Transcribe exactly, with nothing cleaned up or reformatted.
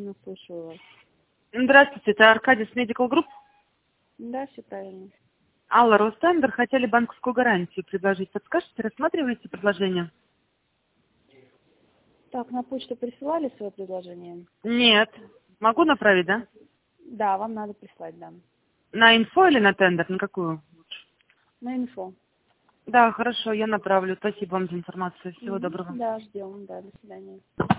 правильно слышу вас. Здравствуйте, это Аркадис Medical Group. Да, все правильно. Алла, Ростендер, хотели банковскую гарантию предложить. Подскажите, рассматриваете предложение? Так, на почту присылали свое предложение? Нет. Могу направить, да? Да, вам надо прислать, да. На инфо или на тендер? На какую лучше? На инфо. Да, хорошо, я направлю. Спасибо вам за информацию. Всего Угу. доброго. Да, ждем, да, до свидания.